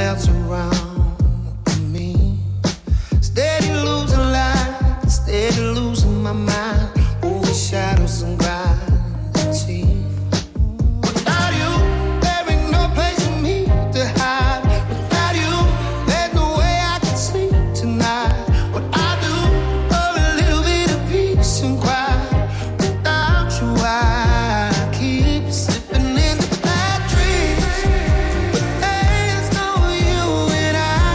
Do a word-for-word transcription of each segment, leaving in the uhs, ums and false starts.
else around me. Steady losing light, steady losing my mind. Over shadows and gravity. Without you, there ain't no place for me to hide. Without you, there's no way I can sleep tonight. What I do for a little bit of peace and quiet. Without you, I keep slipping into bad dreams. But there's no you and I.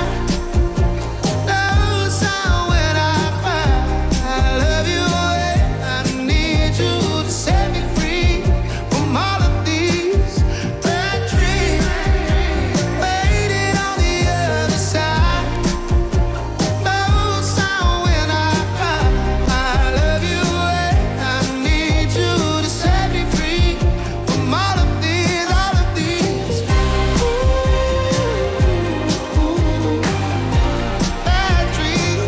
No sound when I cry. I love you and I need you to set me free from all of these bad dreams. Waiting on the other side. No sound when I cry. I love you and I need you to set me free from all of these, all of these ooh, bad dreams.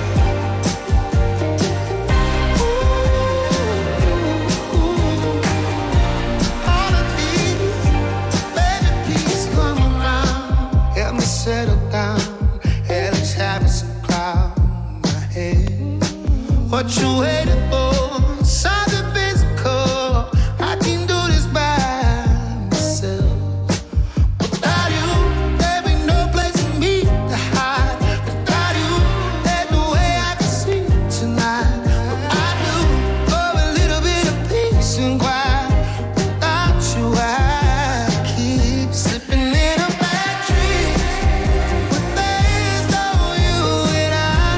All of these, baby, please come around. Help me settle down. Hell is having some cloud in my head. What you waiting for? Something physical. I can do this by myself. Without you, there ain't no place for me to hide. Without you, there's no way I can sleep tonight. What I do for a little bit of peace and quiet. Without you, I keep slipping into bad dreams. But there's no you and I.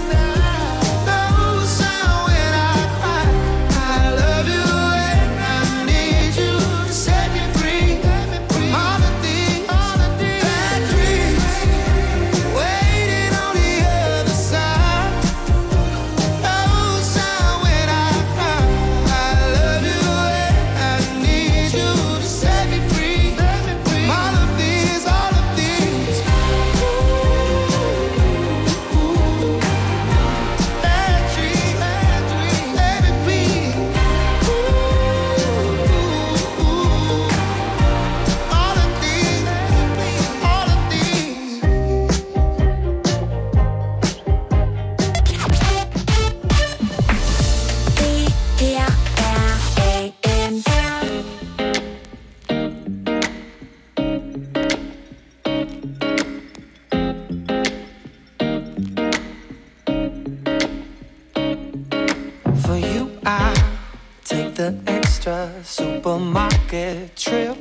No sound when I cry. I love you and I need you to set me free from all of these, all of these bad dreams. Waiting on the other side. No sound when I cry. I love you and I need you to set me free from all of these, all of these ooh, bad dreams, bad dreams. Let it be ooh, all of these, all of these. For you, I take the extra supermarket trip.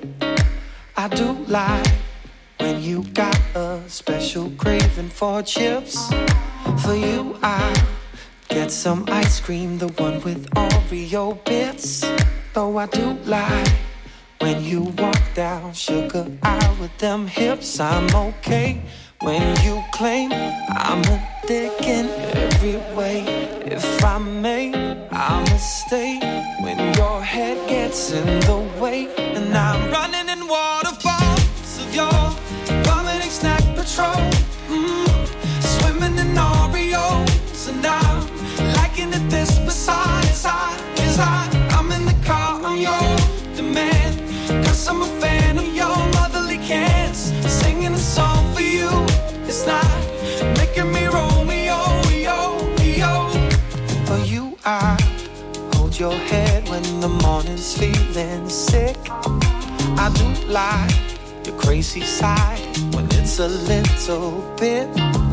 I do like when you got a special craving for chips. For you, I get some ice cream, the one with Oreo bits. Though I do like when you walk down sugar aisle with them hips. I'm okay when you claim I'm a dick in every way. If I may, I'ma stay when your head gets in the way. And I'm running in waterfalls of your vomiting snack patrol. Mm, swimming in Oreos. And I'm liking it this beside is I, is I I'm in the car on your demand. Cause I'm a fan of your motherly cans. Singing a song for you. It's not making me Romeo, yo, yo. For you, I hold your head when the morning's feeling sick. I do like your crazy side when it's a little bit.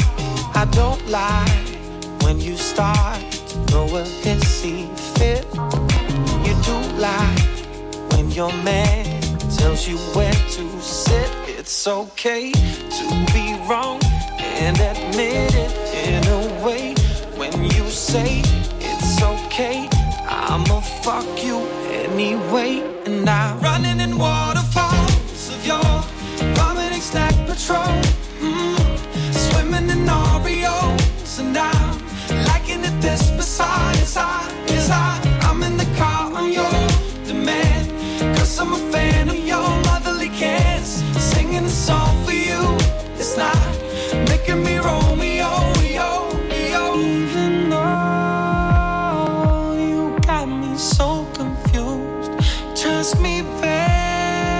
I don't like when you start to throw a hissy fit. You do like when your man tells you where to sit. It's okay to be wrong and admit it in a way. When you say it's okay, I'ma fuck you anyway. And I'm running in waterfalls of your vomiting snack patrol. Mm, swimming in Oreos. And I'm liking it this beside is I, is I I'm in the car on your demand. Cause I'm a fan of your motherly cans. Singing a song for you. It's not making me Romeo, yo, yo. Even though you got me so confused, trust me, babe,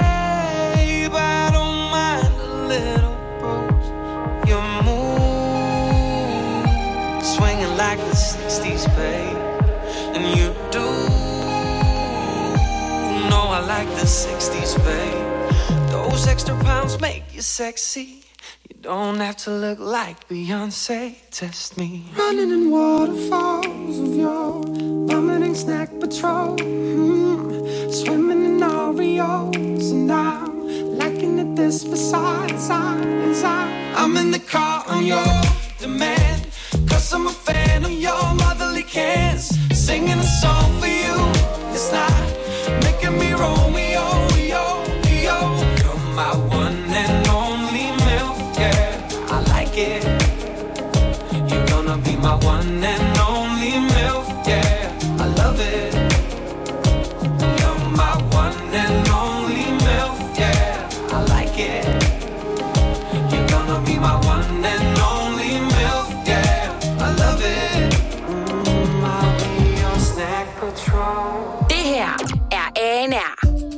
sixties, babe. Those extra pounds make you sexy. You don't have to look like Beyonce. Test me. Running in waterfalls of your vomiting snack patrol. Mm. Swimming in Oreos. And I'm liking it this besides I'm inside. I'm in the car on your demand. Cause I'm a fan of your motherly cans. Singing a song for you. It's not making me Romeo, yo, yo. You're my one and only milk, yeah. I like it. You're gonna be my one and only milk, yeah. I love it. You're my one and only milk, yeah. I like it. You're gonna be my one and only milk, yeah. I love it. Mm, I'll be your snack patrol. Det her er A N R.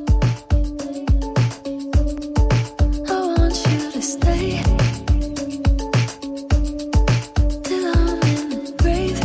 I want you to stay till I'm in the grave.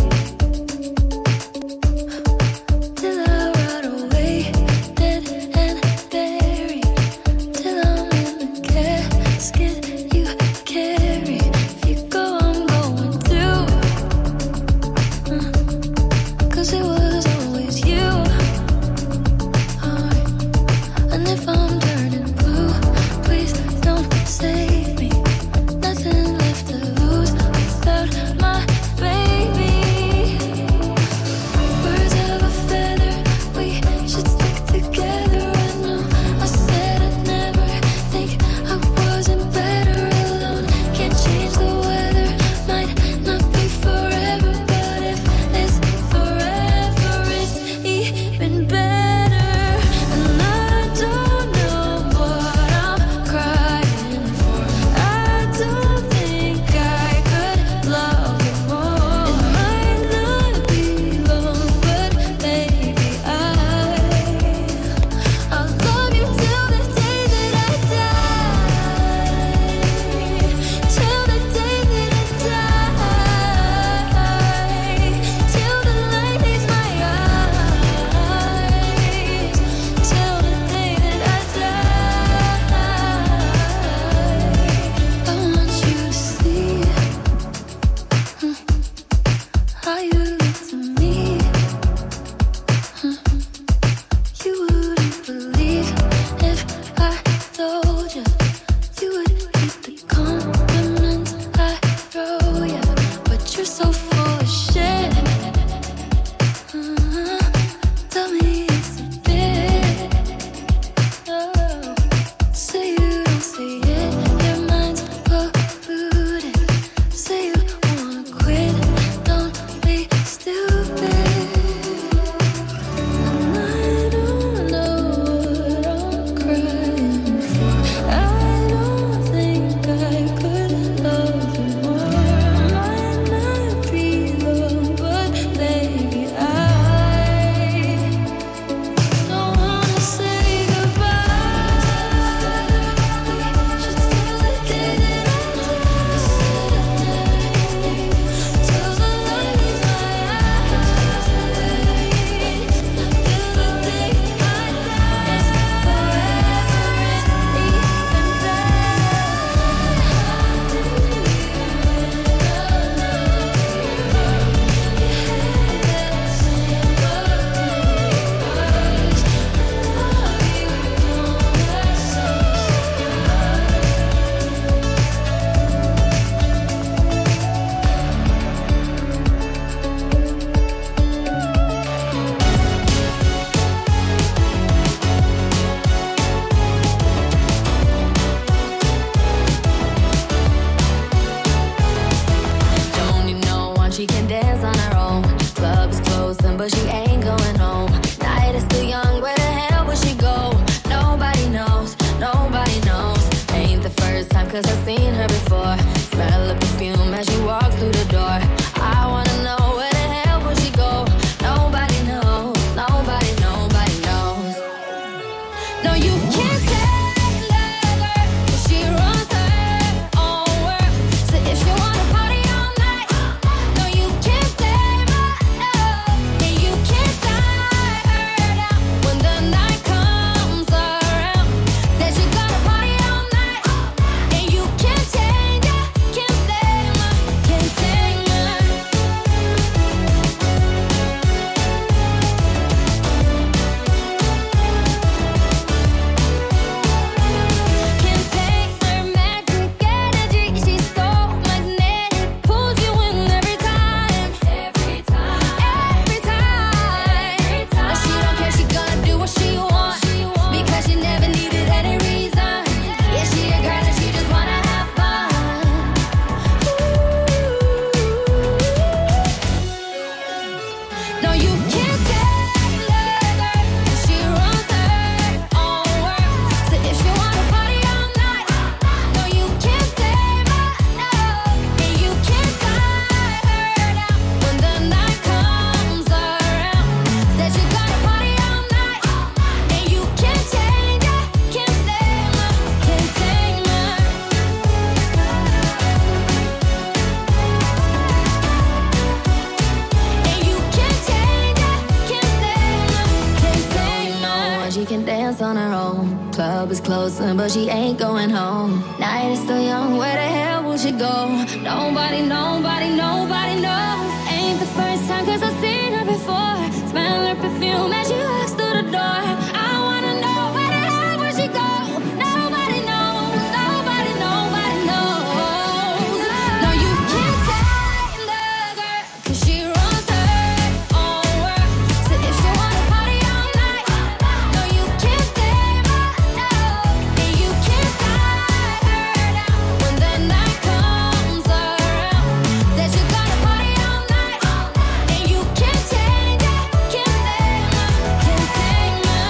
club is closing, but she ain't going home. Night is still young, where the hell will she go? Nobody, nobody, nobody knows. Ain't the first time, cause I've seen her before. Smell her perfume as she walks through the door. I wanna know, where the hell will she go? Nobody knows, nobody, nobody knows. No, you can't tame the girl, cause she runs her own world. So if she wanna party all night, no, you can't tame her, no. And you can't tie her down when the night comes around. Said you gotta party all night, and you can't change it, can't tame her, can't tame her.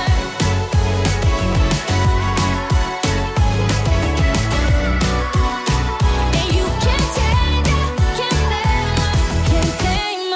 And you can't change it, can't tame her, can't tame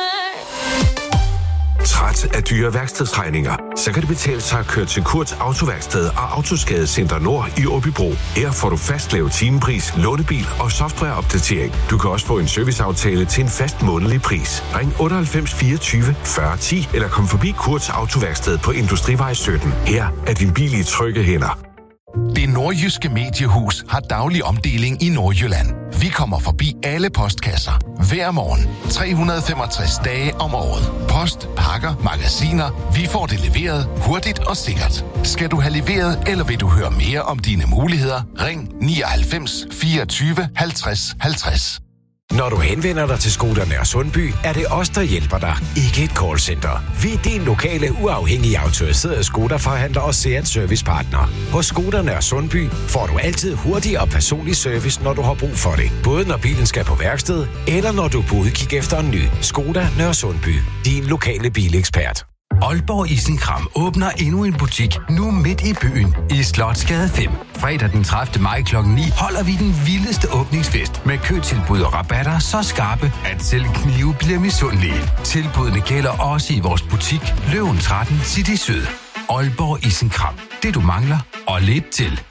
her. Træt af dyre værkstedsregninger? Så kan det betale sig at køre til Kurts Autoværksted og Autoskadecenter Nord i Åbybro. Her får du fast lav timepris, lånebil og softwareopdatering. Du kan også få en serviceaftale til en fast månedlig pris. Ring otteoghalvfems fireogtyve fyrre ti eller kom forbi Kurts Autoværksted på Industrivej sytten. Her er din bil i trygge hænder. Det Nordjyske Mediehus har daglig omdeling i Nordjylland. Vi kommer forbi alle postkasser hver morgen, tre hundrede og femogtres dage om året. Post, pakker, magasiner. Vi får det leveret hurtigt og sikkert. Skal du have leveret, eller vil du høre mere om dine muligheder? Ring nioghalvfems fireogtyve halvtreds halvtreds. Når du henvender dig til Skoda Nørre Sundby, er det os, der hjælper dig, ikke et callcenter. Vi er din lokale, uafhængige autoriserede Skoda-forhandler og Seat Servicepartner. Hos Skoda Nørre Sundby får du altid hurtig og personlig service, når du har brug for det. Både når bilen skal på værksted, eller når du er på udkig efter en ny. Skoda Nørre Sundby, din lokale bilekspert. Aalborg Isenkram åbner endnu en butik, nu midt i byen, i Slotsgade fem. Fredag den tredivte maj klokken ni holder vi den vildeste åbningsfest med køtilbud og rabatter så skarpe, at selv knive bliver misundelige. Tilbudene gælder også i vores butik, Løven tretten City Syd. Aalborg Isenkram. Det du mangler, og lidt til.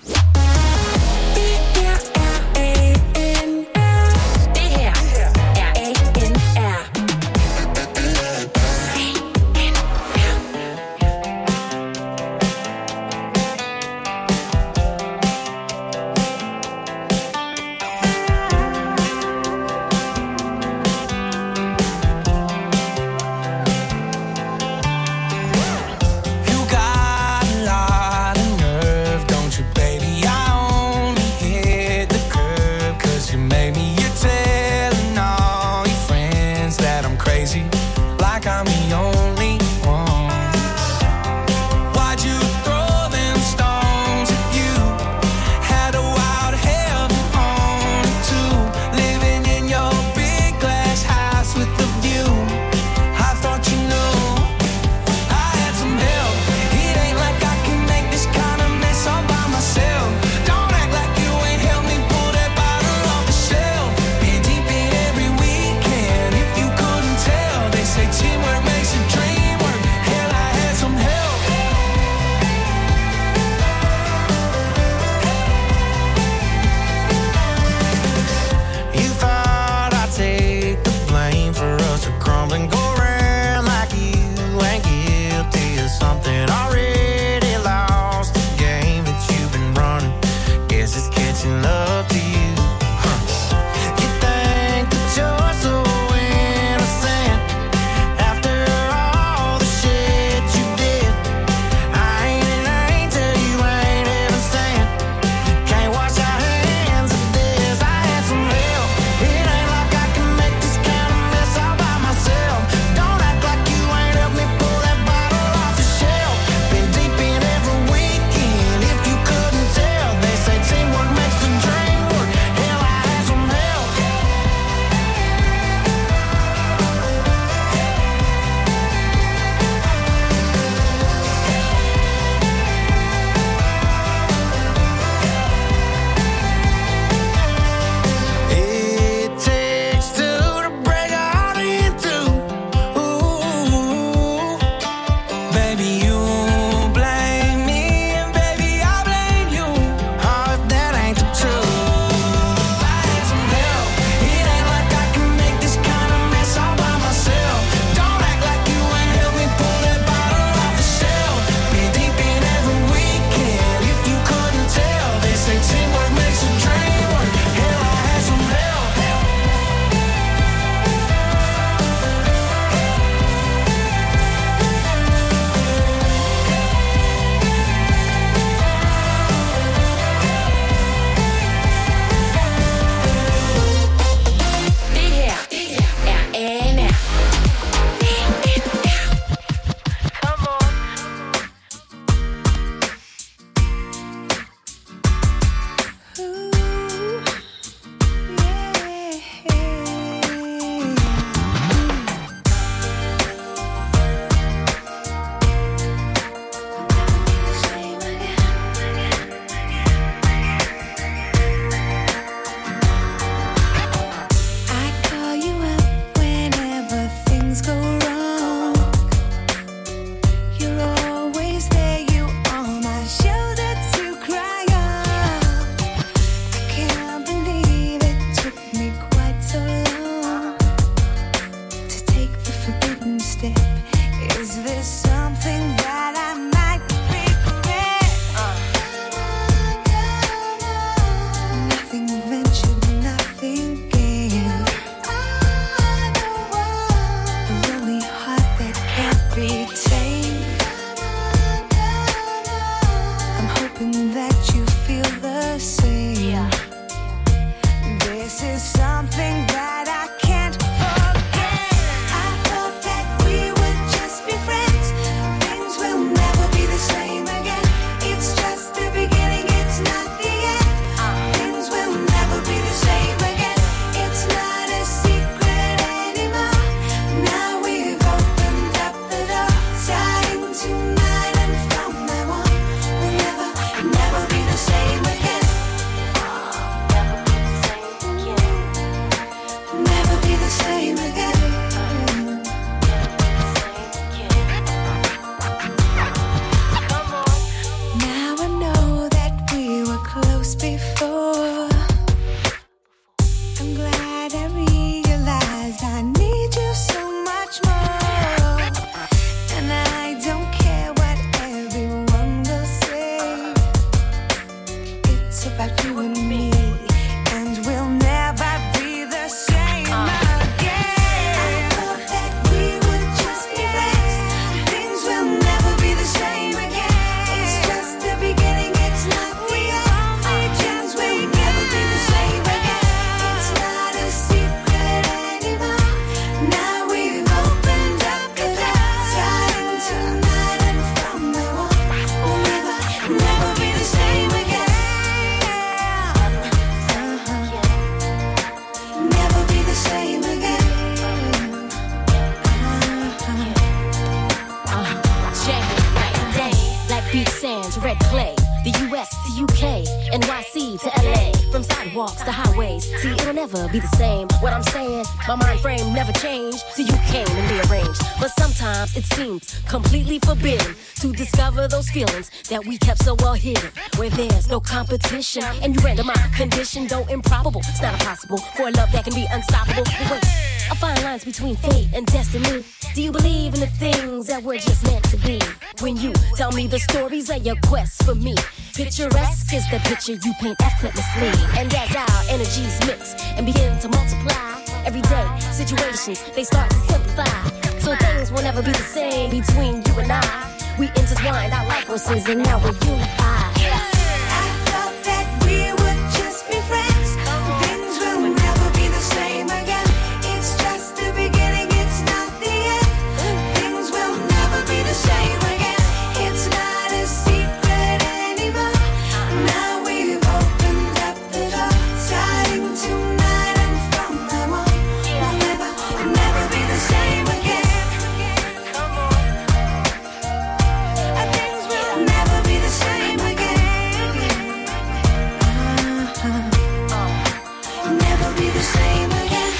You got a lot of nerve, don't you, baby? This is something that I can't forget. I thought that we would just be friends. Things will never be the same again. It's just the beginning, it's not the end. Things will never be the same again. It's not a secret anymore. Now we've opened up the door. Starting tonight and from now on, we'll never, never be the same again. Never be the same again. Now I know that we were close before. I'm glad I realized I need you so much more. And I don't care what everyone will say. It's about you and me, and we'll never be the same again. I thought that we would just be friends. Things will never be the same again. It's just the beginning, it's not the end. Chance we'll never be the same again. It's not a secret anymore. Now we've opened up the door. Starting tonight and from now on, we'll never, never be the same again. Never be the same again. Check it, night and day. Like beach sands, red clay. The U S to U K, N Y C to L A. From sidewalks to highways. See, it'll never be the same. What I'm saying, my mind frame never changed. So you came and rearranged. But sometimes it seems completely forbidden to discover those feelings that we kept so well hidden. Where there's no competition. And you render my condition, though improbable. It's not impossible for a love that can be unstoppable. But wait, I find lines between fate and destiny. Do you believe in the things that were just meant to be? When you tell me the stories of your quest for me, picturesque is the picture you paint effortlessly. And as our energies mix and begin to multiply, everyday situations, they start to simplify. So things will never be the same between you and I. We intertwined our life forces and now we're unified. I thought that we would just be friends. Things will never be the same again. It's just the beginning, it's not the end. Things will never be the same again. It's not a secret anymore. Now we've opened up the door. Starting tonight and from now on, we'll never, never be the same again. Things will never be the same again. Never be the same again.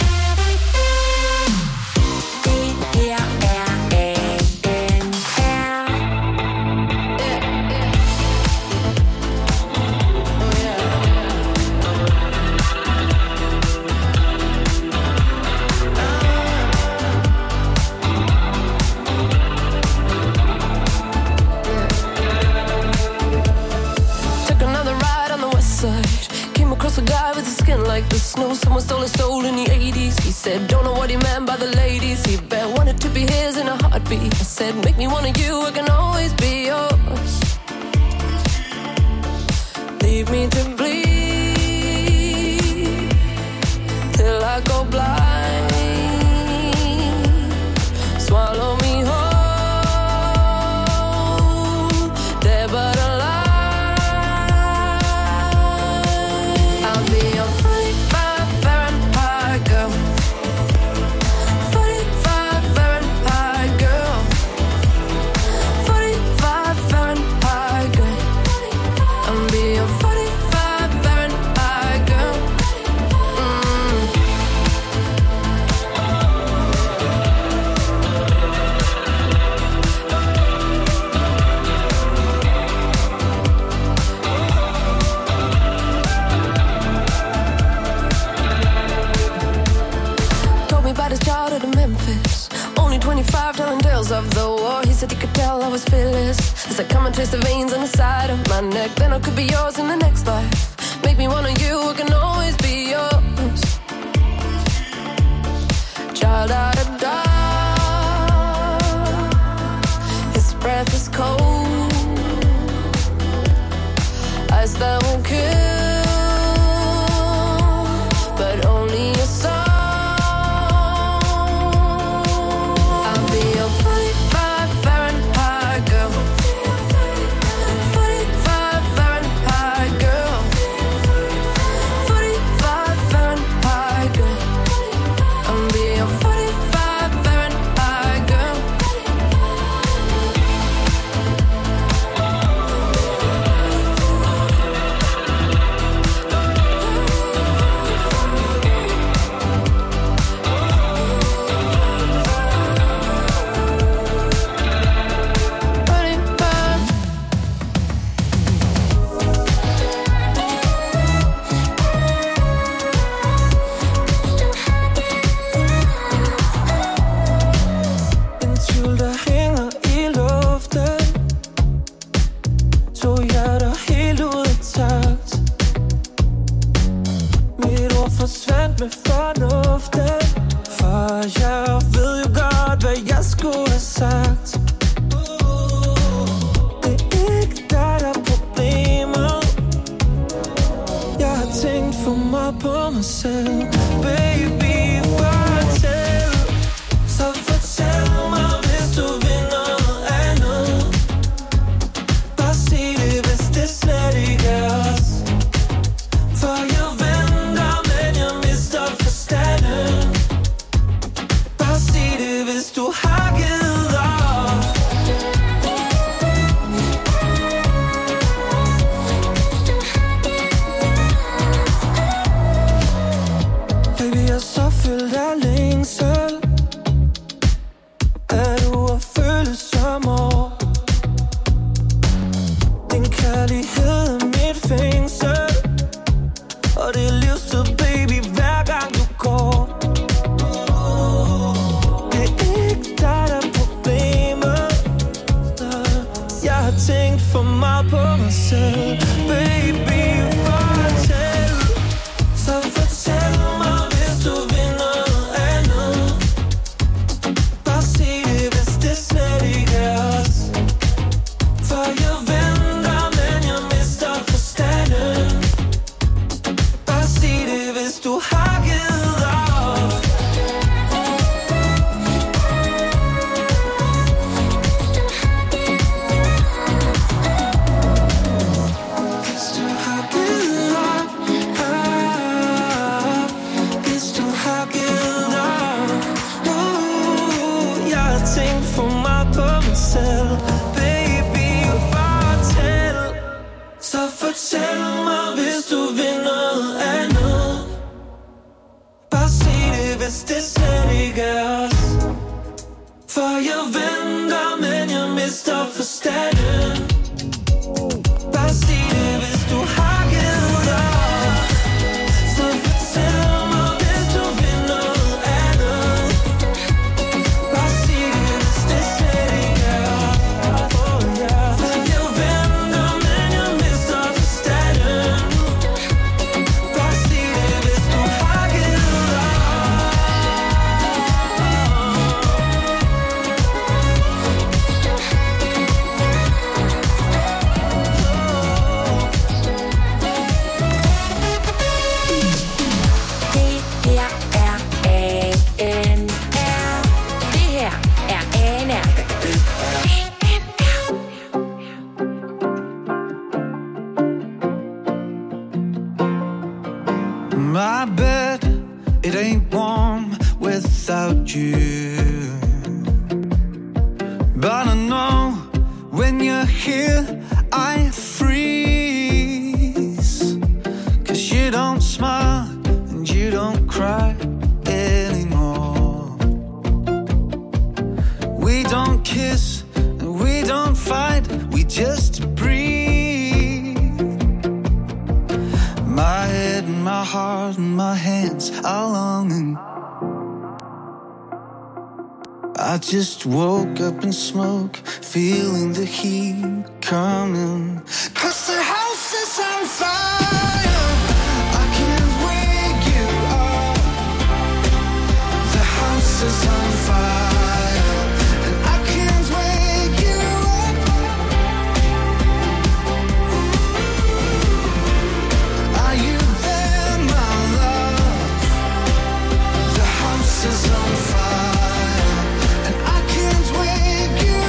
Took another ride on the west side. Came across a guy with a skin like the snow. Someone stole his soul in the eighties. He said, don't know what he meant by the ladies. He bet wanted to be his in a heartbeat. I said, make me one of you, I can always be yours. Leave me to bleed till I go blind. Swallow me whole, dead but alive. I'll be your forty-five Fahrenheit girl. forty-five Fahrenheit girl. forty-five Fahrenheit girl. I'll be your forty-five Fahrenheit girl. Mm. Told me about his childhood in Memphis. Only twenty-five, telling tales of the war. He said he could tell I was fearless. It's like come and trace the veins on the side of my neck. Then I could be yours in the next life. Make me one of you, I can always be yours. Child out of dark, his breath is cold. Ice that won't kill, but forsvandt med fornuften. For jeg ved jo godt, hvad jeg skulle have sagt. Det er ikke dig, der er problemet. Jeg har tænkt for meget på mig selv. Baby, fortæl. Så fortæl mig, hvis du vil noget andet. Bare sig det, hvis det slet ikke er os. For jeg venter, men jeg mister forstanden. Bare sig det, hvis du har givet op. Baby, jeg er så fyldt af længsel. Er du at føle som år? Din kærlighed er mit fængsel. Og det er livstid, baby, hver gang du går. Det er ikke dig, der er problemet. Jeg har tænkt for meget på mig selv. Baby, fortæl. Så fortæl mig, hvis du vil noget andet. Bare sig det, hvis det slet ikke er os. For jeg venter, men jeg mister forstanden. Bare sig det, hvis du har givet op. Hvis du har givet op, op. Hvis du har givet op, uh, jeg har tænkt for meget på mig selv. Baby, fortæl. Så fortæl mig, hvis du vil noget andet. Bare sig det, hvis det slet ikke er os. For jeg venter, men jeg mister forstanden. Bare sig det, hvis du har givet op. Så fortæl mig, hvis du vil noget andet. Bare sig det, hvis det slet ikke er os. Oh, yeah. For jeg venter, men jeg mister forstanden. Bare sig det, hvis du har givet op. Det her er A N R. Det her er A N R. My bed, it ain't warm without you. But I know when you're here, I freeze. Cause you don't smile and you don't cry anymore. We don't kiss and we don't fight, we just breathe. My head and my heart and my hands are longing. I just woke up in smoke, feeling the heat coming. Cause the house is on fire, I can't wake you up. The house is on fire, and I can't wake you up. Are you there, my love? The house is on fire, and I can't wake you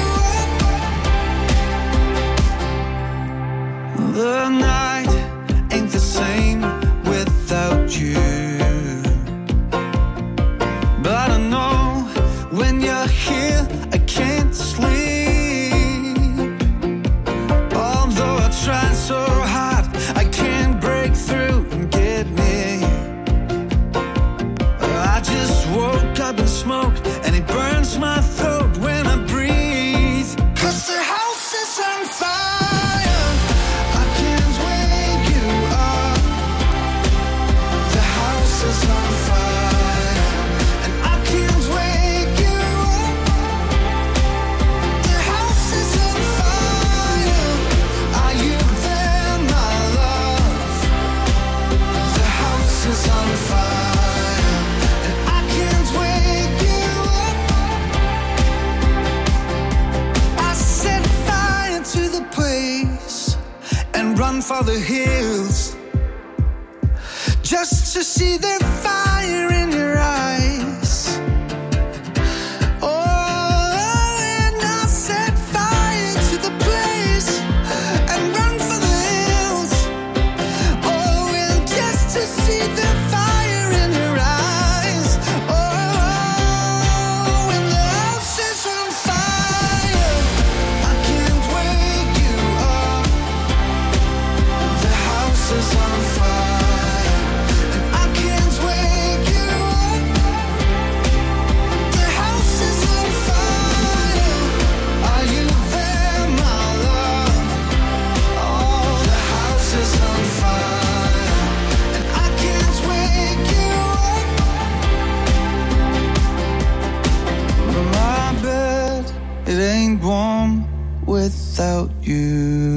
up. The night ain't the same without you. But I know when you're here, I can't sleep. Although I try so hard, I can't break through and get me. I just woke up in smoke, and it burns my throat when I breathe. Cause the house is on fire, I can't wake you up. The house is on fire, and I can't wake you up. The house is on fire, are you there, my love? The house is on fire. all the hills, just to see the fire in your eyes. Oh, and I set fire to the place and run for the hills. Oh, and just to see the fire in your eyes. Oh, when the house is on fire, I can't wake you up. The house is on fire, and I can't wake you up. The house is on fire. Are you there, my love? Oh, the house is on fire, and I can't wake you up. My bed, it ain't warm without you.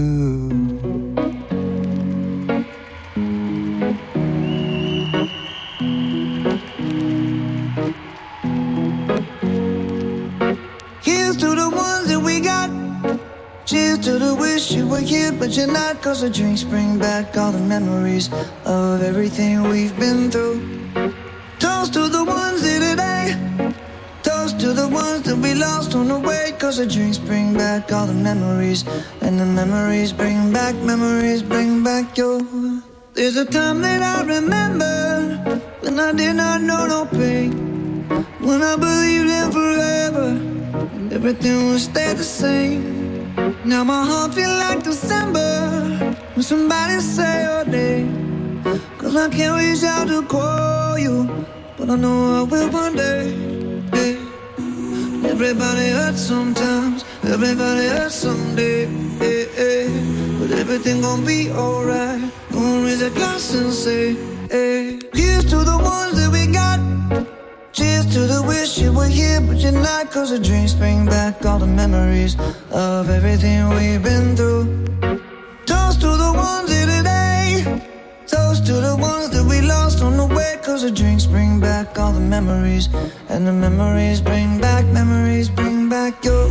Here's to the ones that we got. Cheers to the wish you were here, but you're not. Cause the drinks bring back all the memories of everything we've been through. Toast to the ones here today. Toast to the ones that we lost on the way. Cause the drinks bring back all the memories. And the memories bring back, memories bring back your. There's a time that I remember when I did not know no pain, when I believed in forever and everything would stay the same. Now my heart feel like December when somebody say your name. Cause I can't reach out to call you, but I know I will one day. Yeah. Everybody hurts sometimes, everybody hurts someday. Yeah, yeah. But everything gon' be alright. Gonna raise a glass and say, hey. Here's to the ones that we got. Cheers to the wish you were here, but you're not. Cause the drinks bring back all the memories of everything we've been through. Toast to the ones here today. Toast to the ones that we lost on the way. Cause the drinks bring back all the memories. And the memories bring back, memories bring back your.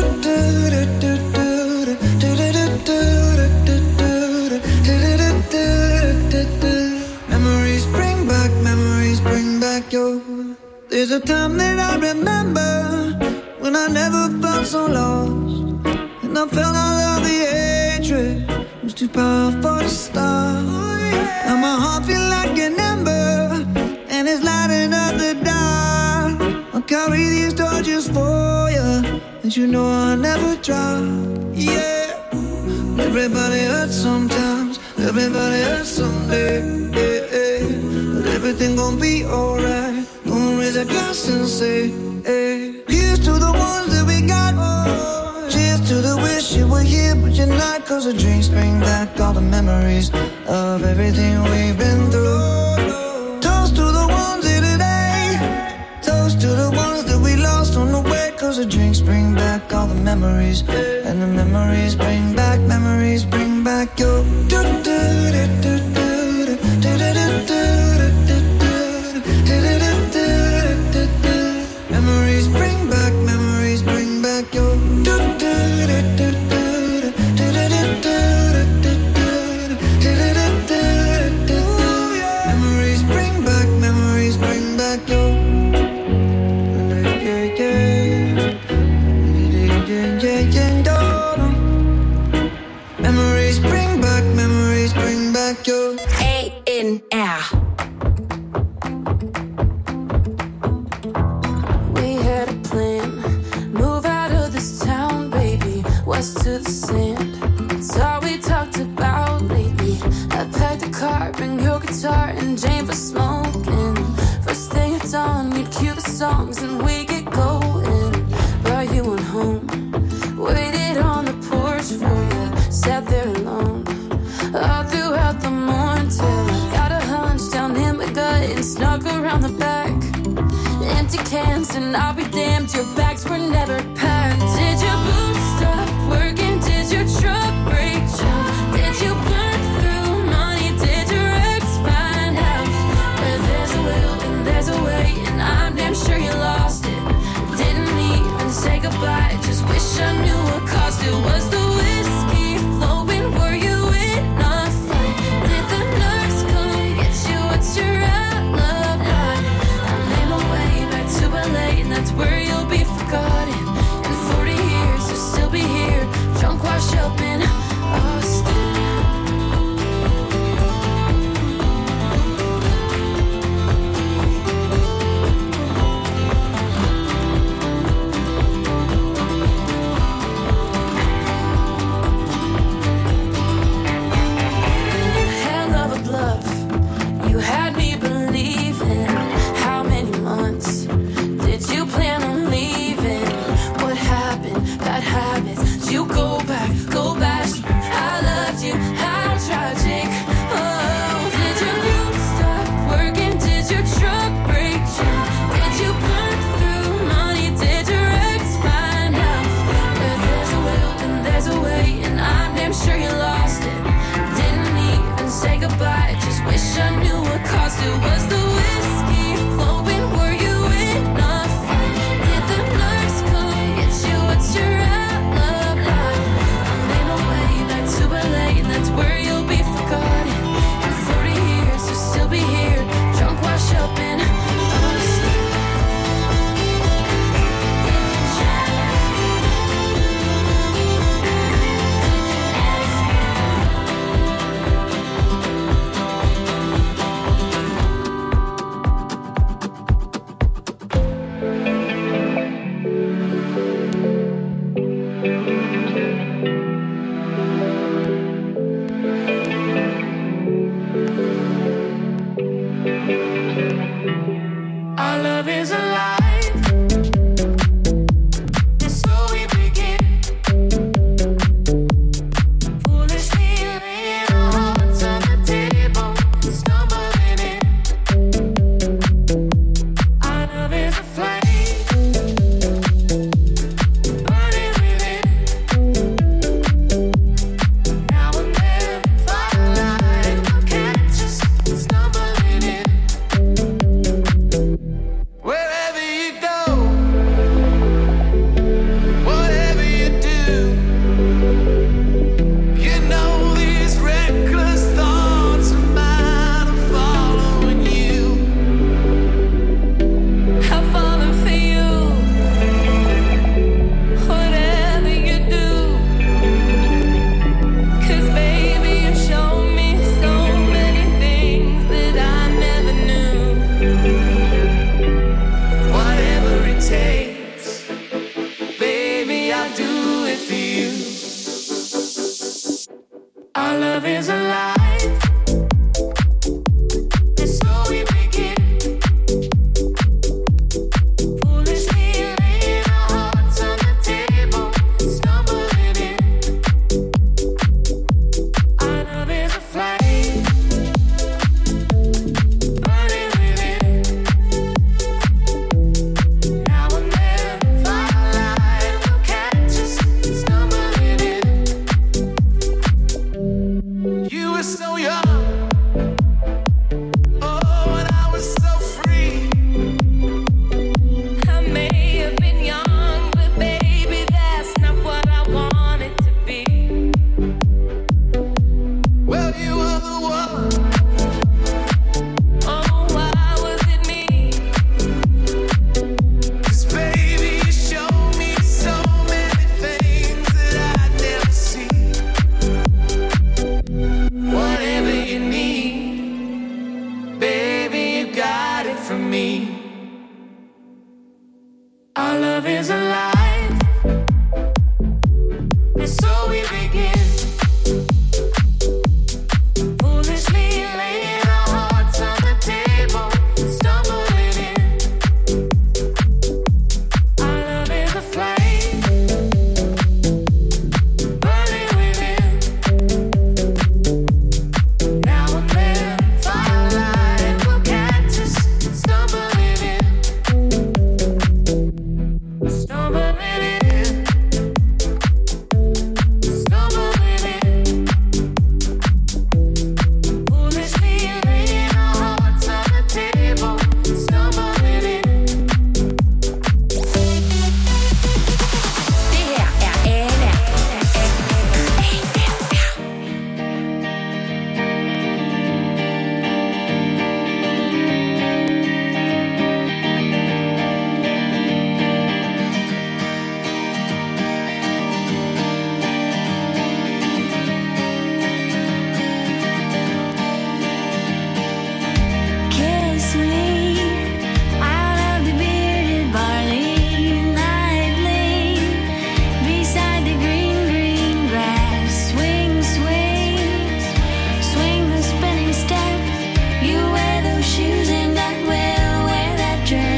Memories bring back, memories bring back your. There's a time that I remember when I never felt so lost, and I felt all of the hatred was too powerful to stop. Now my heart feel like an ember, and it's lighting up the dark. I'll carry these torches for you, and you know I'll never drop. Yeah, everybody hurts sometimes, everybody hurts someday. Yeah, yeah. But everything gon' be alright. Gonna raise a glass and say, hey. Here's to the ones that we got. Oh, cheers to the wish you were here, but you're not. Cause the drinks bring back all the memories of everything we've been through. Toast to the ones here today. Toast to the ones that we lost on the way. Cause the drinks bring back all the memories. And the memories bring back, memories bring back your. Memories bring back, memories bring back your. Memories bring back, memories bring back your. Memories bring back, memories bring back your. A N R. West to the sand, it's all we talked about lately. I packed the car, bring your guitar and Jane for smoking. First thing at dawn, we'd cue the songs and we get going. Brought you on home, waited on the porch for you, sat there alone all throughout the morning till I got a hunch down in my gut and snuck around the back. Empty cans and I'll be damned, your bags were never packed. Did your boots stop working? Did your truck break down? Did you burn through money? Did your ex find out? Where there's a will and there's a way, and I'm damn sure you lost it. Didn't even say goodbye, just wish I knew what caused it. Was the whiskey flowing? Were you in a fight?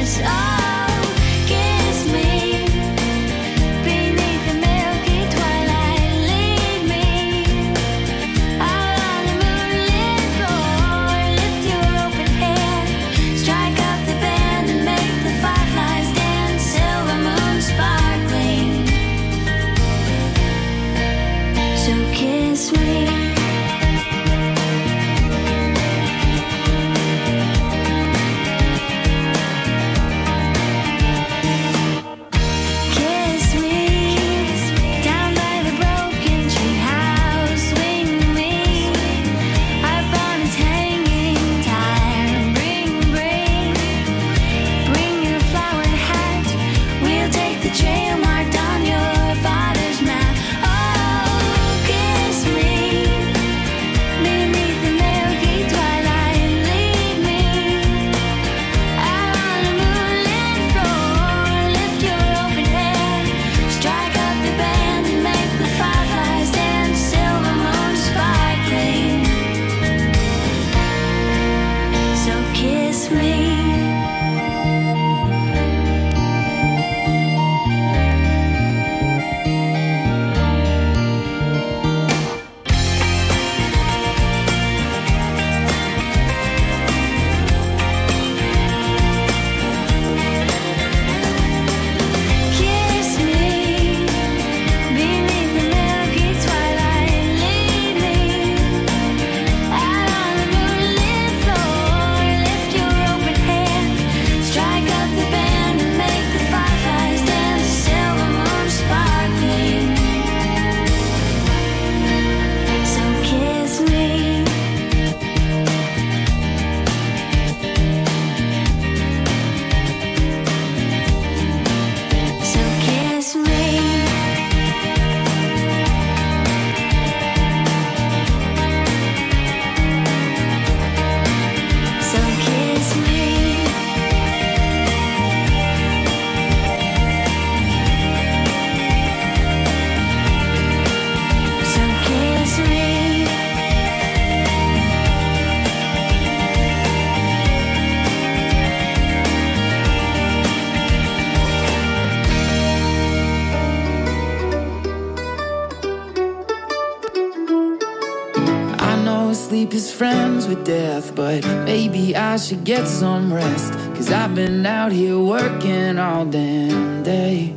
sleep is friends with death, but maybe I should get some rest, 'cause I've been out here working all damn day.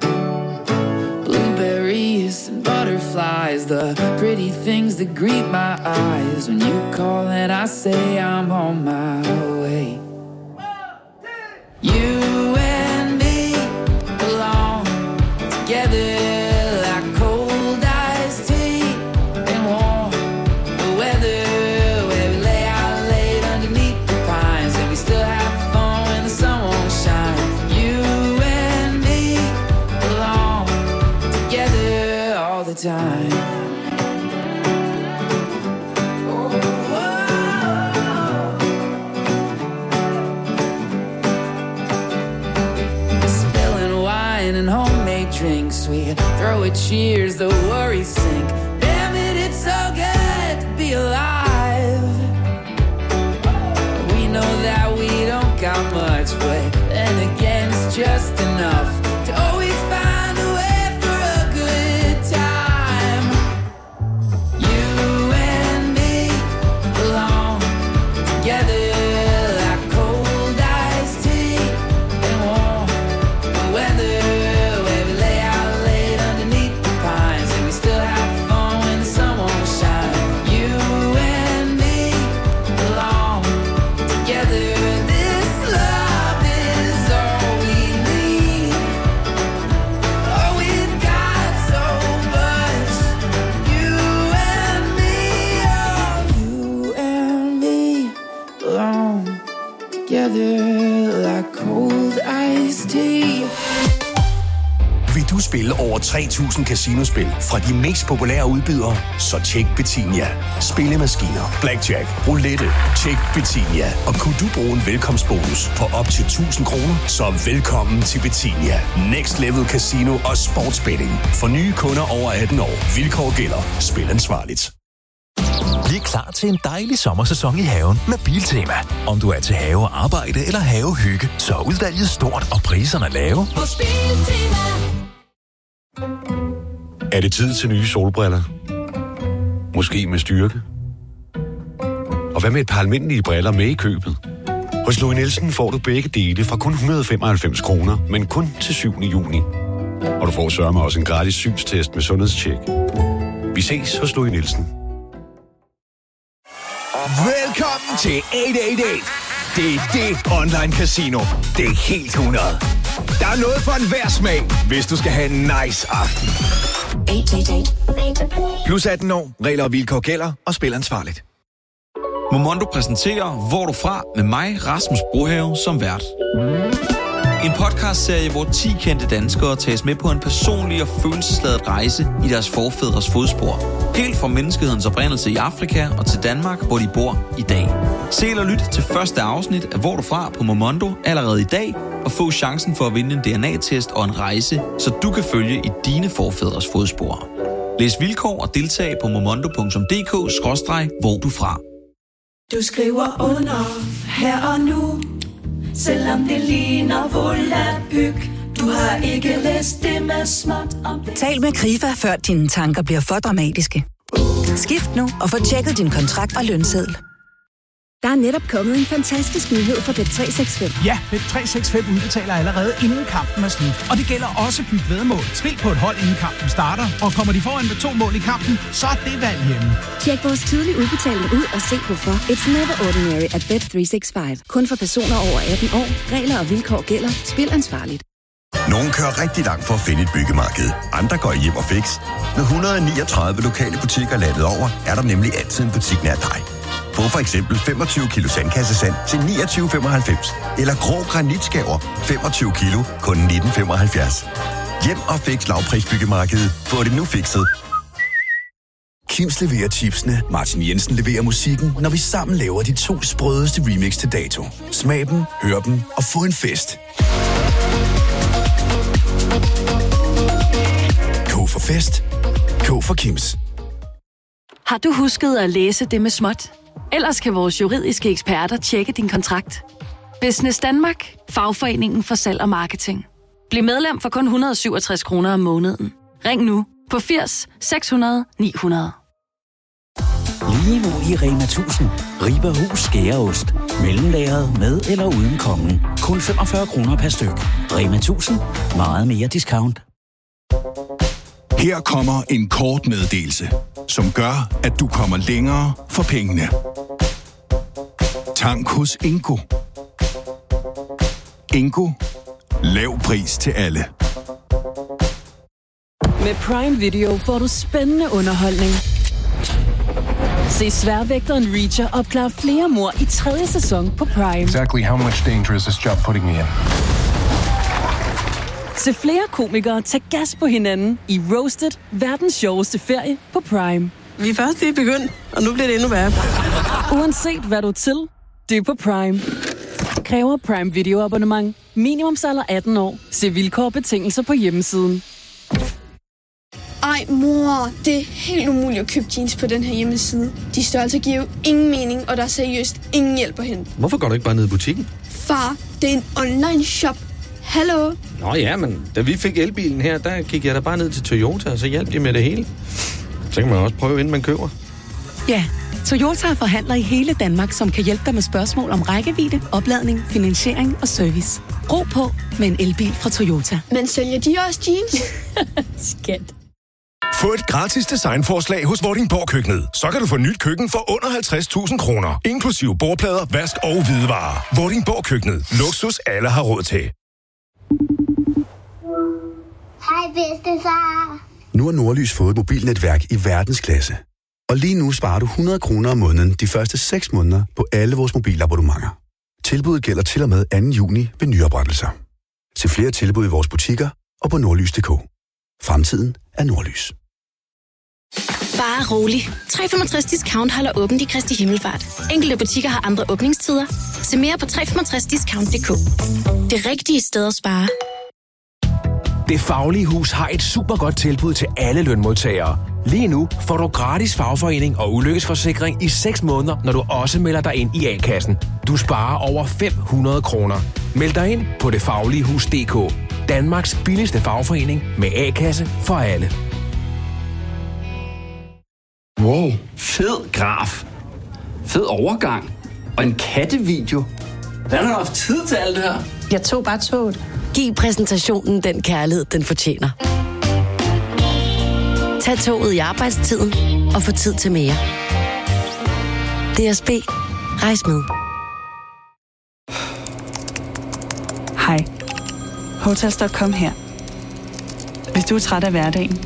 Blueberries and butterflies, the pretty things that greet my eyes when you call and I say I'm on my way. You and me belong together like cold iced tea and warm the weather, where we lay out late underneath the pines and we still have fun when the sun won't shine. You and me belong together all the time. And homemade drinks, we throw a cheers, the worries sink. Damn it, it's so good to be alive. We know that we don't got much, but then again it's just enough to always find a way for a good time. You and me belong together like cold iced tea and warm the weather. Like cold iced tea. Vil du spille over tre tusind casinospil fra de mest populære udbydere? Så tjek Betinia. Spillemaskiner, blackjack, roulette. Tjek Betinia. Og kunne du bruge en velkomstbonus på op til tusind kroner, så velkommen til Betinia. Next Level Casino og Sportsbetting. For nye kunder over atten år. Vilkår gælder. Spil ansvarligt. Bliv klar til en dejlig sommersæson i haven med Biltema. Om du er til have og arbejde eller havehygge, så er udvalget stort og priserne lave. Hos Biltema. Er det tid til nye solbriller? Måske med styrke? Og hvad med et par almindelige briller med i købet? Hos Louis Nielsen får du begge dele fra kun et hundrede og femoghalvfems kroner, men kun til syvende juni. Og du får sørme også en gratis synstest med sundhedstjek. Vi ses hos Louis Nielsen. Velkommen til otte otte otte. Det er det online casino. Det er helt hundrede. Der er noget for enhver smag, hvis du skal have en nice aften. Plus atten år, regler og vilkår gælder, og spil ansvarligt. Momondo præsenterer Hvor du fra med mig, Rasmus Brohave, som vært. En podcastserie, hvor ti kendte danskere tages med på en personlig og følelsesladet rejse i deres forfædres fodspor. Helt fra menneskehedens oprindelse i Afrika og til Danmark, hvor de bor i dag. Se eller lyt til første afsnit af Hvor du fra på Momondo allerede i dag, og få chancen for at vinde en D N A-test og en rejse, så du kan følge i dine forfædres fodspor. Læs vilkår og deltag på momondo punktum d k skråstreg hvor du fra. Du skriver under her og nu, selvom det ligner volapyk. Du har ikke læst det med småt om det. Tal med Krifa, før dine tanker bliver for dramatiske. Skift nu og få tjekket din kontrakt og lønseddel. Der er netop kommet en fantastisk nyhed fra Bet tre seks fem. Ja, Bet tre seks fem udbetaler allerede inden kampen er slut. Og det gælder også byt væddemål. Spil på et hold inden kampen starter, og kommer de foran med to mål i kampen, så er det valg hjemme. Tjek vores tidlige udbetaling ud og se hvorfor. It's never ordinary at Bet tre seks fem. Kun for personer over atten år. Regler og vilkår gælder. Spil ansvarligt. Nogle kører rigtig langt for at finde et byggemarked. Andre går hjem og fix. Med et hundrede og niogtredive lokale butikker landet over, er der nemlig altid en butik nær dig. Få for eksempel femogtyve kilo sandkassesand til niogtyve femoghalvfems. Eller grå granitskaver femogtyve kilo kun nitten femoghalvfjerds. Hjem og fix lavprisbyggemarkedet. Få det nu fikset. Kims leverer chipsene, Martin Jensen leverer musikken, når vi sammen laver de to sprødeste remix til dato. Smag dem, hør dem og få en fest. K for fest. K for Kims. Har du husket at læse det med småt? Ellers kan vores juridiske eksperter tjekke din kontrakt. Business Danmark, fagforeningen for salg og marketing. Bliv medlem for kun et hundrede og syvogtres kroner om måneden. Ring nu på firs seks hundrede ni hundrede. Lige nu i Rema tusind. Riber hus skæreost. Mellemlagret med eller uden kongen. Kun femogfyrre kroner per styk. Rema tusind. Meget mere discount. Her kommer en kort meddelelse, som gør, at du kommer længere for pengene. Tank hos Ingo. Ingo. Lav pris til alle. Med Prime Video får du spændende underholdning. Se Sværvægteren Reacher opklare flere mord i tredje sæson på Prime. Exactly how much danger is this job putting me in? Se flere komikere tage gas på hinanden i Roasted, verdens sjoveste ferie på Prime. Vi er først lige begyndt, og nu bliver det endnu værre. Uanset hvad du er til, det er på Prime. Kræver Prime Video abonnement. Minimumsalder atten år. Se vilkår og betingelser på hjemmesiden. Ej, mor, det er helt umuligt at købe jeans på den her hjemmeside. De størrelser giver jo ingen mening, og der er seriøst ingen hjælp at hente. Hvorfor går du ikke bare ned i butikken? Far, det er en online shop. Hallo? Nå ja, men da vi fik elbilen her, der gik jeg da bare ned til Toyota, og så hjalp de med det hele. Så kan man også prøve, inden man køber. Ja, Toyota er forhandler i hele Danmark, som kan hjælpe dig med spørgsmål om rækkevidde, opladning, finansiering og service. Ro på med en elbil fra Toyota. Men sælger de også jeans? Skat. Få et gratis designforslag hos Vordingborg Køkkenet. Så kan du få nyt køkken for under halvtreds tusind kroner. Inklusive bordplader, vask og hvidevarer. Vordingborg Køkkenet. Luksus alle har råd til. Hej bedstefar. Nu har Nordlys fået et mobilnetværk i verdensklasse. Og lige nu sparer du hundrede kroner om måneden de første seks måneder på alle vores mobilabonnementer. Tilbuddet gælder til og med anden juni ved nyoprettelser. Se flere tilbud i vores butikker og på nordlys punktum d k. Fremtiden er Nordlys. Bare rolig. tre komma femogtres discount holder åbent i Kristi Himmelfart. Enkelte butikker har andre åbningstider. Se mere på tre komma femogtres discount punktum d k. Det rigtige sted at spare. Det Faglige Hus har et super godt tilbud til alle lønmodtagere. Lige nu får du gratis fagforening og ulykkesforsikring i seks måneder, når du også melder dig ind i A-kassen. Du sparer over fem hundrede kroner. Meld dig ind på det faglige hus punktum d k. Danmarks billigste fagforening med A-kasse for alle. Wow, fed graf. Fed overgang. Og en kattevideo. Hvordan har du haft tid til alt det her? Jeg tog bare toget. Giv præsentationen den kærlighed, den fortjener. Tag toget i arbejdstiden og få tid til mere. D S B. Rejs med. Hej. Hotels punktum com her. Hvis du er træt af hverdagen,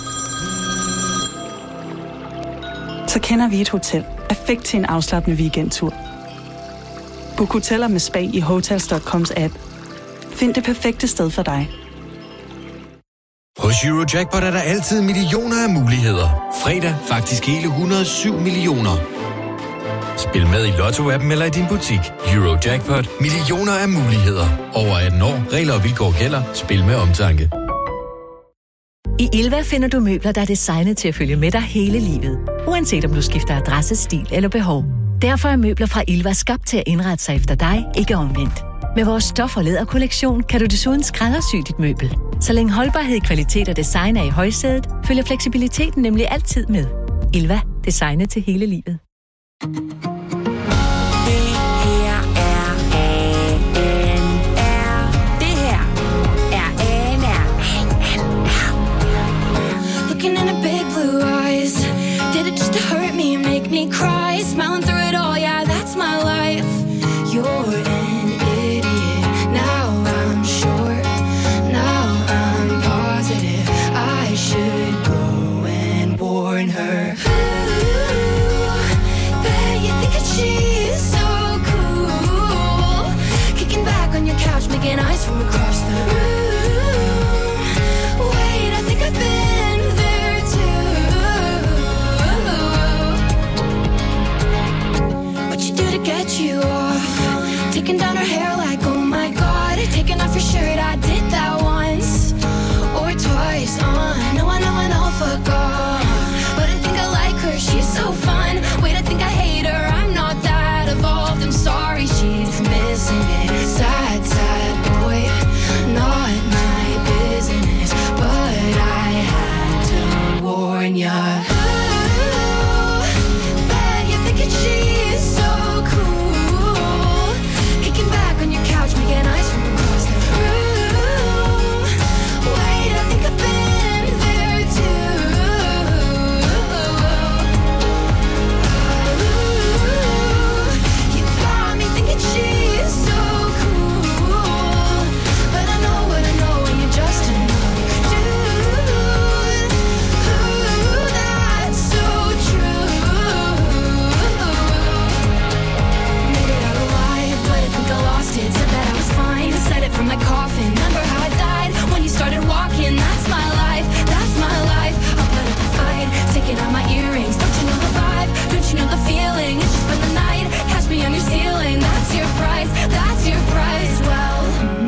så kender vi et hotel perfekt til en afslappende weekendtur. Book hoteller med spa i Hotels punktum coms app. Find det perfekte sted for dig. Hos Eurojackpot er der altid millioner af muligheder. Fredag faktisk hele et hundrede og syv millioner. Spil med i Lotto-appen eller i din butik. Eurojackpot. Millioner af muligheder. Over atten år. Regler og vilkår gælder. Spil med omtanke. I Ilva finder du møbler, der er designet til at følge med dig hele livet. Uanset om du skifter adresse, stil eller behov. Derfor er møbler fra Ilva skabt til at indrette sig efter dig, ikke omvendt. Med vores stof- og læderkollektion kan du desuden skræddersy dit møbel. Så længe holdbarhed, kvalitet og design er i højsædet, følger fleksibiliteten nemlig altid med. Ilva. Designet til hele livet. Looking in a big blue eyes. Did it just to hurt me and make me cry? Smiling through it all, yeah, that's my life. You're an idiot. Now I'm sure. Now I'm positive. I should go and warn her. Ooh, bet you think that she's so cool. Kicking back on your couch, making eyes from across the room. Wait, I think I've been there too. What you do to get you off? Taking down her hair like, oh my god. Taking off your shirt, I did that once or twice. Uh, no, I know, I know, fuck off. But I think I like her, she's so fun. Wait, I think I hate her, I'm not that evolved. I'm sorry, she's missing it. Sad, sad boy, not my business. But I had to warn ya. Ooh, bet you're thinking she's so cool. Kicking back on your couch, making eyes from across the room. Wait, I think I've been there too. Ooh, you got me thinking she's so cool. But I know what I know and you're just another dude. Ooh, that's so true. Made it out alive, but I think I lost it. Said that I was fine, said it from my coffin. Remember how I died when you started walking? That's my life, that's my life. I'll put up a fight, taking out my earrings. Don't you know the vibe? Don't you know the feeling? It's just been the night, catch me on your ceiling. That's your price, that's your price. Well,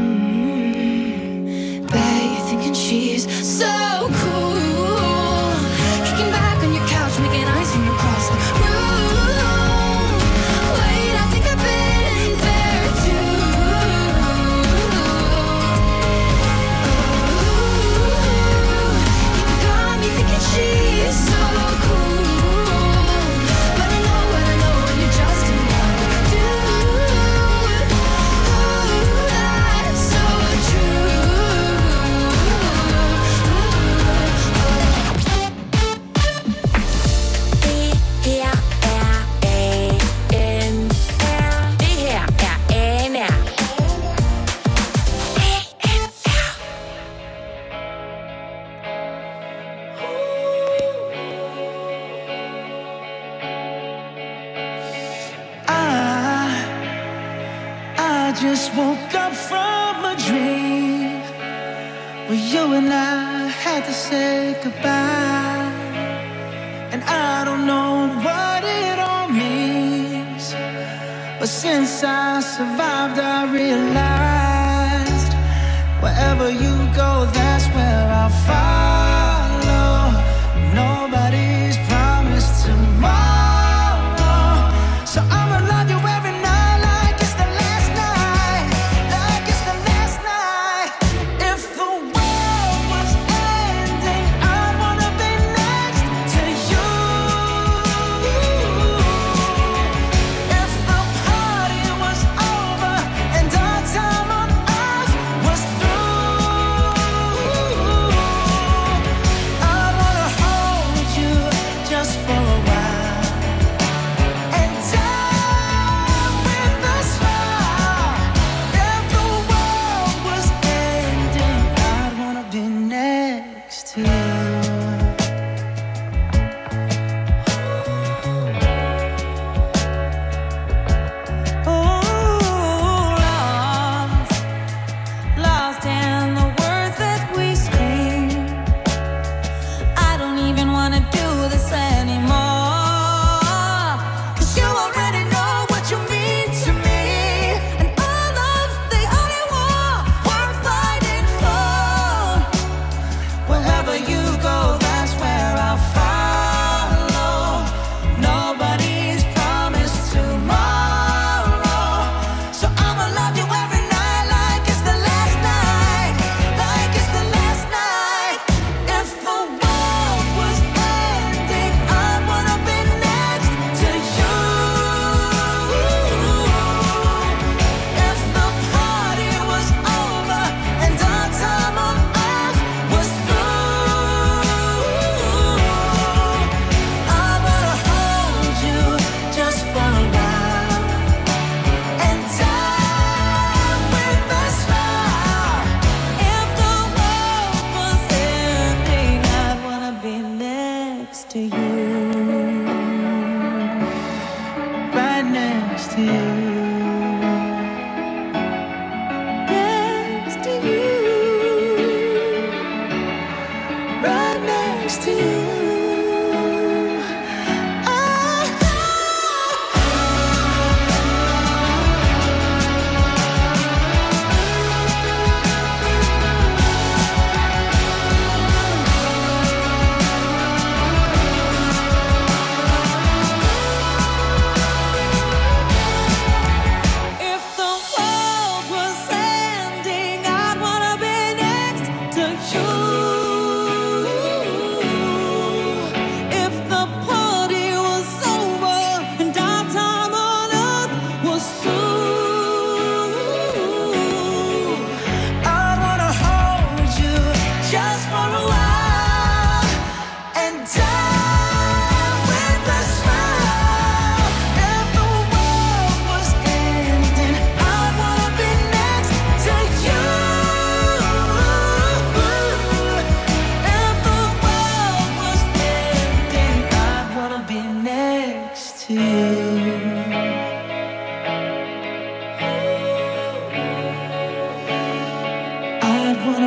mm, bet you're thinking she's so cool. Kicking back on your couch, making eyes from across the room. Wait, I think I've been there too. You got me thinking she's so cool. But I know what I know and you're just another dude. Ooh, that's so true. I, I just woke up from a dream where you and I had to say goodbye. And I don't know what it all means, but since I survived, I realized wherever you go, that's where I'll follow. Nobody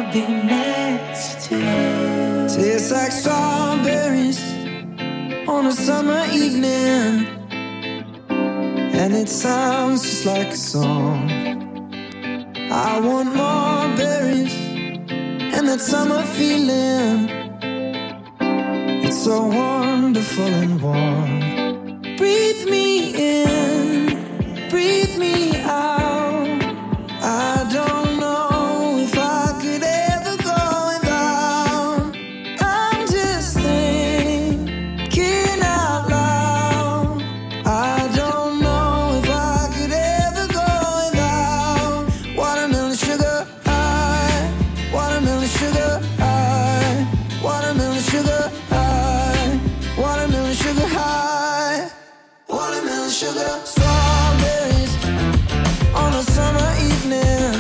be next to you. Tastes like strawberries on a summer evening, and it sounds just like a song. I want more berries and that summer feeling. It's so wonderful and warm. Breathe me in, breathe me out. I don't know if I could ever go without. I'm just thinking out loud. I don't know if I could ever go without watermelon sugar high, watermelon sugar high, watermelon sugar high, watermelon sugar high, watermelon sugar. Strawberries on a summer evening.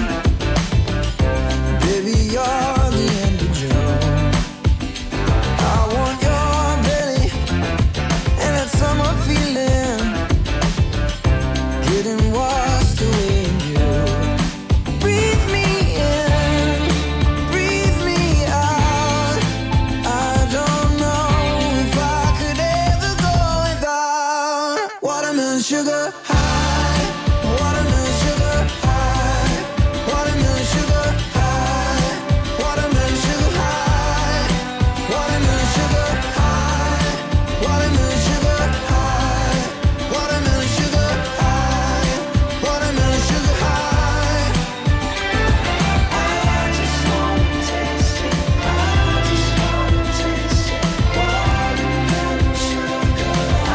Baby, you're the end of June. I want your belly and that summer feeling, getting washed away in you. Breathe me in, breathe me out. I don't know if I could ever go without watermelon sugar high, watermelon sugar high, watermelon sugar high, watermelon sugar high, watermelon sugar high, watermelon sugar high, watermelon sugar high, watermelon sugar high. I just wanna taste it, I just wanna taste it, watermelon sugar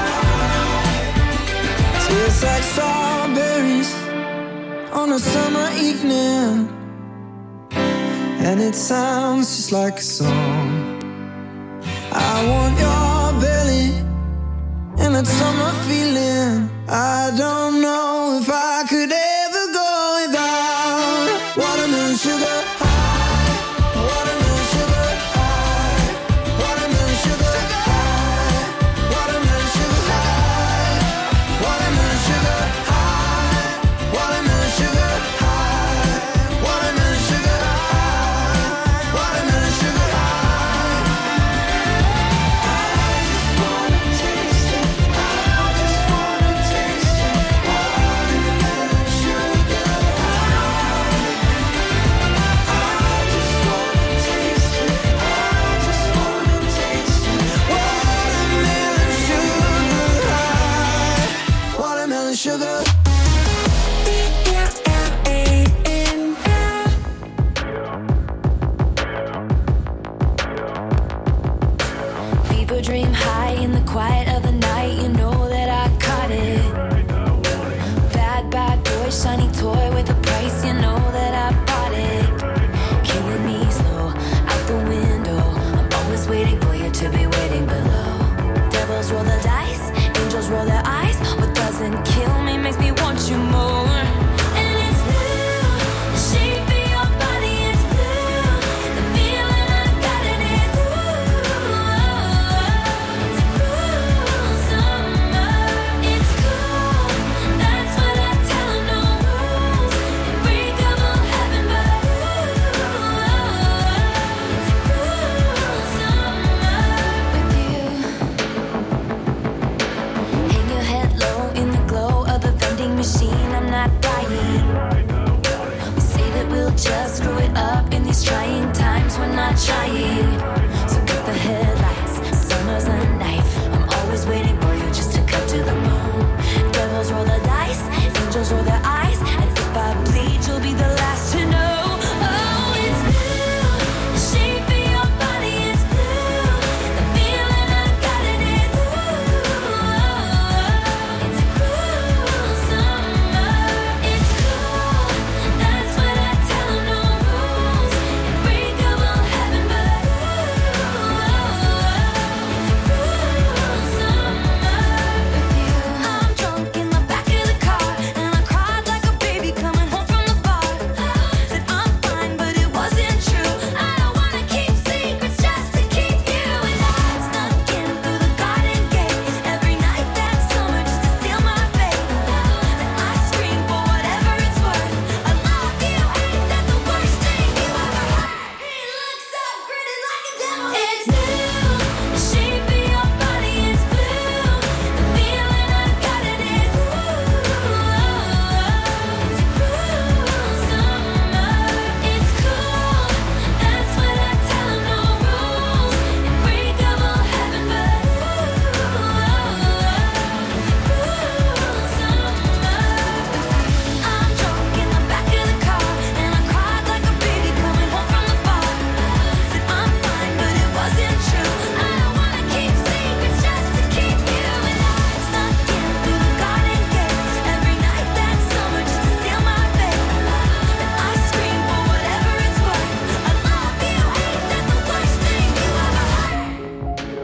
high. Tastes like strawberries on a summer evening, and it sounds just like a song. I want your belly and that summer feeling. I don't know if I could ever go without watermelon sugar high, watermelon sugar high, watermelon sugar high, watermelon sugar high, watermelon sugar high, watermelon sugar high, watermelon sugar high, watermelon sugar high. I just wanna taste it, I just wanna taste it, watermelon sugar high. I just wanna taste it, I just wanna taste it, watermelon sugar high, watermelon sugar. People dream high in the quiet of the night. You know that I caught it. Bad, bad boy, shiny toy with a price. You know that I bought it. Killing me slow out the window. I'm always waiting for you to be waiting below. Devils roll the dice, angels roll their eyes. What doesn't kill me makes me want you more. And it's blue, the shape of your body is blue. The feeling I got in it's it's cool summer. It's cool, that's what I tell 'em. No rules, unbreakable heaven, but it's cool summer with you. Hang your head low in the glow of the vending machine. I'm not dying. We say that we'll just screw it up in these trying times. We're not trying. So cut the headlights